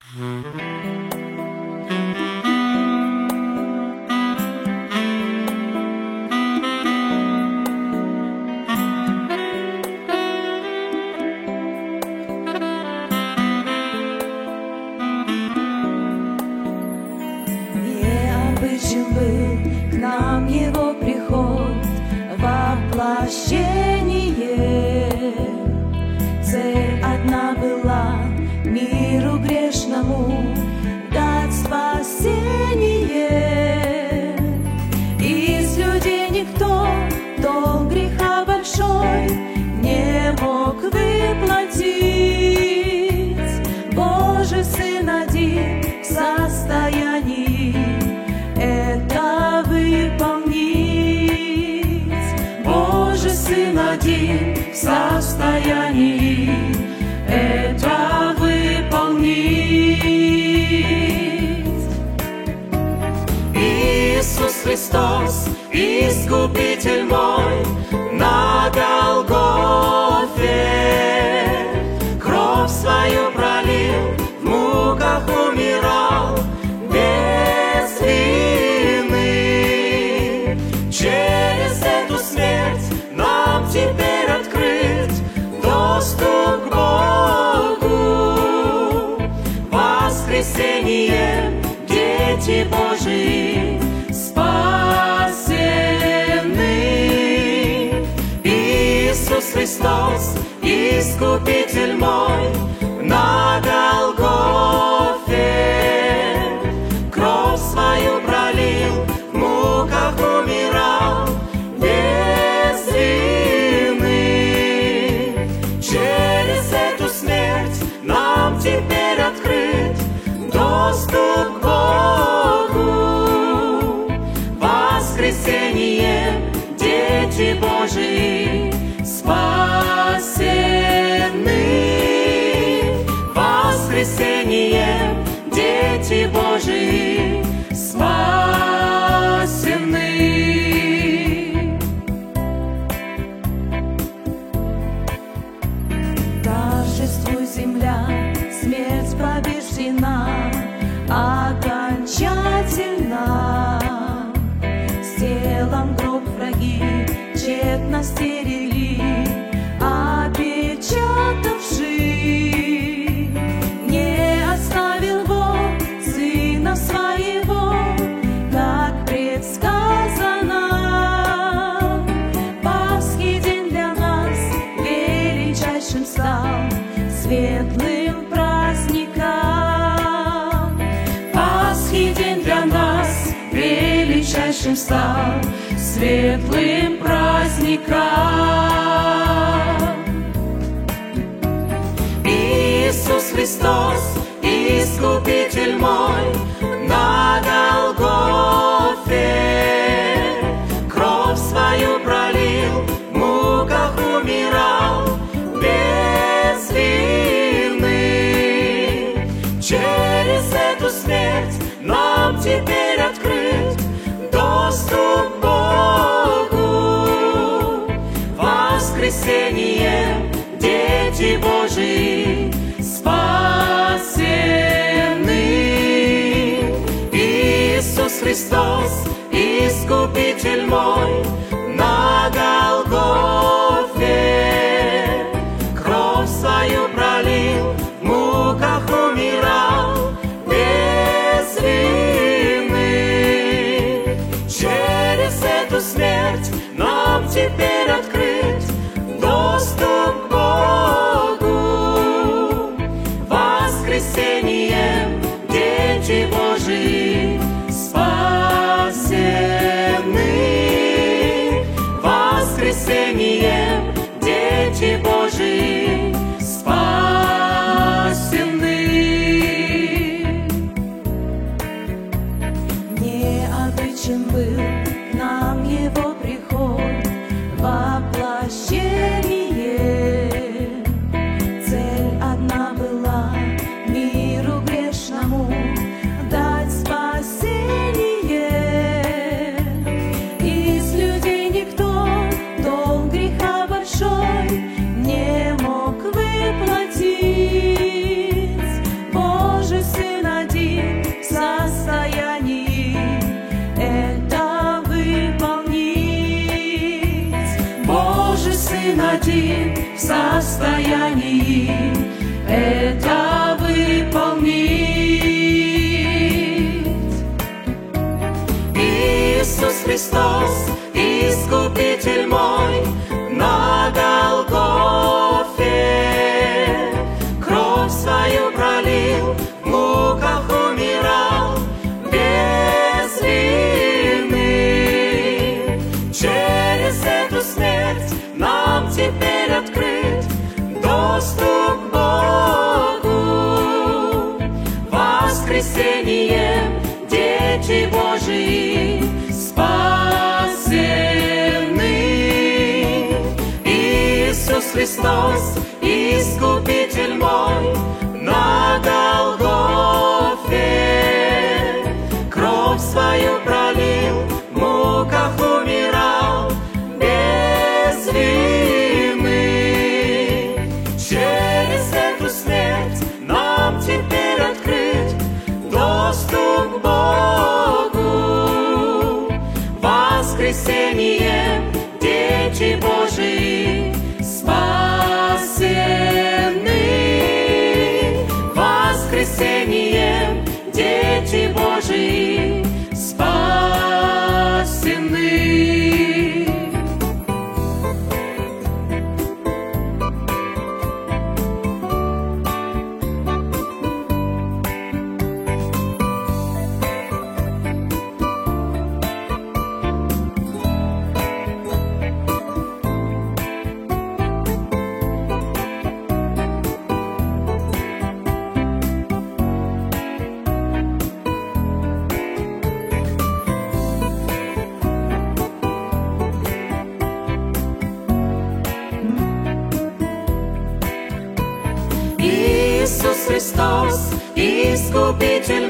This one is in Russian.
Необычен был к нам его приход, воплощение. Цель одна была — миру грешному дать спасение. Из людей никто долг греха большой не мог выплатить. Божий Сын один в состоянии это выполнить. Божий Сын один в состоянии это выполнить. Иисус Христос, Искупитель мой, на Голгофе кровь свою пролил, в муках умирал без вины. Через эту смерть нам теперь открыт доступ к Богу. Воскресением дети Божии спасены. Иисус Христос, Искупитель мой, на Голгофе кровь свою пролил, в муках умирал без вины. Через эту смерть нам теперь открыт доступ к Богу. Воскресением дети Божии спасены. Воскресением дети Божии спасены. Торжествуй, земля, смерть побеждена окончательно. С телом гроб враги тщетно стерегли, опечатавши. Не оставил Бог Сына Своего, как предсказано. Пасхи день для нас величайшим стал, светлым праздником. Пасхи день для нас величайшим стал, светлым праздником. Иисус Христос, Искупитель мой, на Голгофе кровь свою пролил, в муках умирал без вины. Через эту смерть нам теперь открыт доступ к Богу. Воскресением дети Божии спасены. Иисус Христос, Искупитель мой, на Голгофе кровь свою пролил, в муках умирал без вины. Через эту смерть нам теперь открыт доступ к Богу. Воскресением дети Божии спасены. Воскресением дети Божии спасены. Необычен был к нам его приход, воплощение. Цель одна была — миру грешному дать спасение. один в состоянии это выполнить. Иисус Христос, Искупитель мой, на Голгофе кровь свою пролил, в муках умирал без вины. Через эту смерть нам теперь открыт доступ к Богу. Воскресением дети Божии спасены. Иисус Христос, Искупитель мой, на Голгофе кровь свою пролил, в муках умирал без вины. Через эту смерть нам теперь открыт доступ к Богу. Воскресением дети Божии спасены. Воскресением дети Божии спасены. Иисус Христос, Искупитель